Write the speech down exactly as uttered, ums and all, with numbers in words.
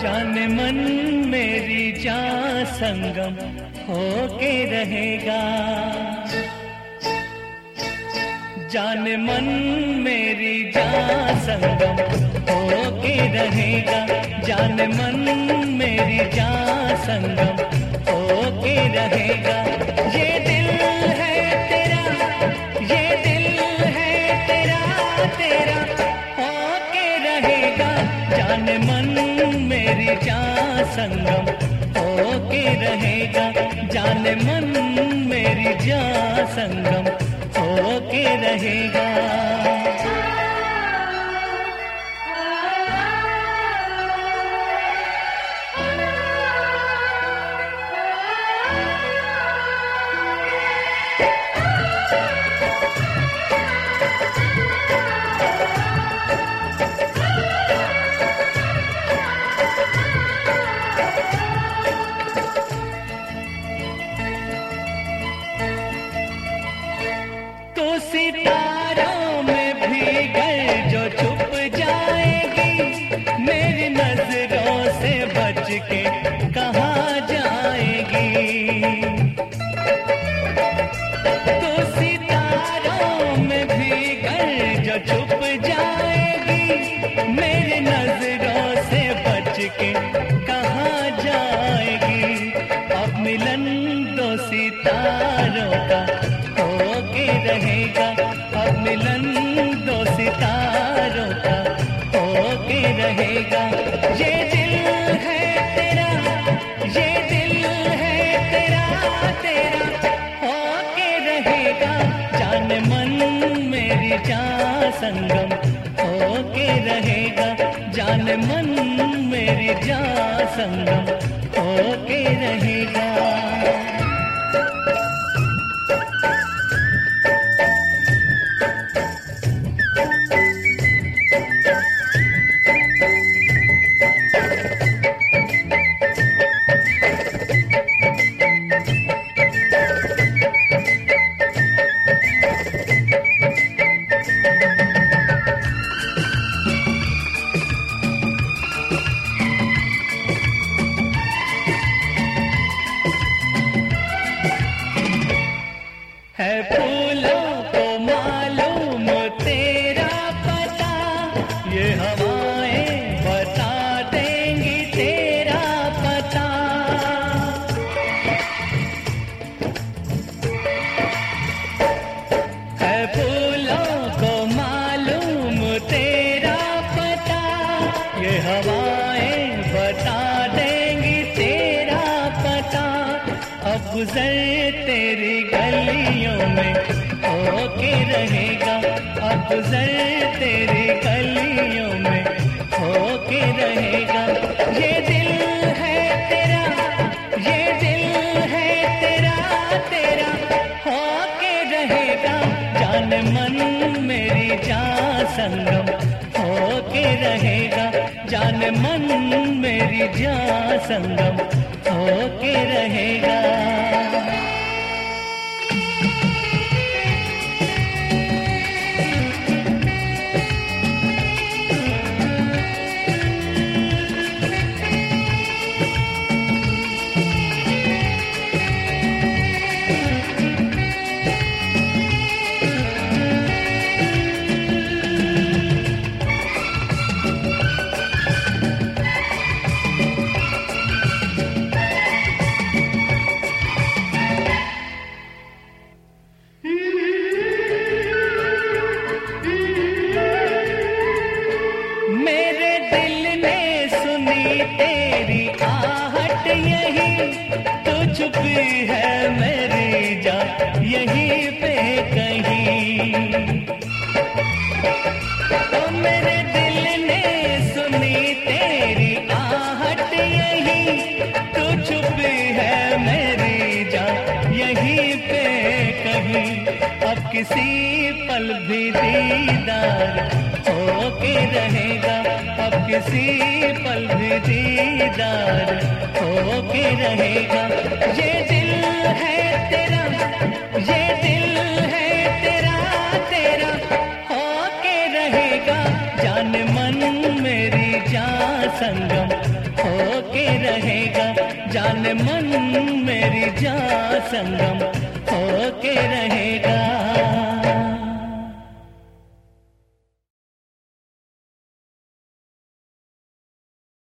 जाने मन मेरी जान संगम होके रहेगा। जाने मन मेरी जान संगम होके रहेगा। जाने मन मेरी जान संगम होके रहेगा। ये दिल है तेरा, ये दिल है तेरा, तेरा होके रहेगा। जाने मन मेरी जान संगम होके रहेगा। जाने मन मेरी जान संगम होके रहेगा। तो सितारों में भी गर जो छुप जाएगी, मेरी नजरों से बच के कहाँ जाएगी। तो सितारों में भी गर जो छुप जाएगी, मेरी नजरों से बच के कहाँ जाएगी। अब मिलन दो सितारों का होके रहेगा। अब मिलन दो सितारों का होके रहेगा। ये दिल है तेरा, ये दिल है तेरा, तेरा होके रहेगा। जाने मन मेरी जान संगम होके रहेगा। जाने मन मेरी जान संगम होके रहेगा। है फूलों को मालूम तेरा पता, ये हवाएं बता देंगी तेरा पता। है फूलों को मालूम तेरा पता, ये हवाएं बता देंगी तेरा पता। अब गुजर तेरी गलियों में होके रहेगा। अब गुजर तेरी गलियों में होके रहेगा। ये दिल है तेरा, ये दिल है तेरा, तेरा होके रहेगा। जाने मन मेरी जान संगम होके रहेगा। जाने मन मेरी जान संगम होके रहेगा। तेरी आहट यही तो छुपी है मेरी जान यहीं पे कहीं। तो मेरे दिल ने सुनी तेरी आहट यही तो छुपी है मेरी जान यहीं पे कहीं। अब किसी पल भी दीदार होके रहेगा। अब किसी पल भी दीदार होके रहेगा। ये दिल है तेरा, ये दिल है तेरा, तेरा होके रहेगा। जाने मन मेरी जान संगम हो के रहेगा जान मन मेरी जान संगम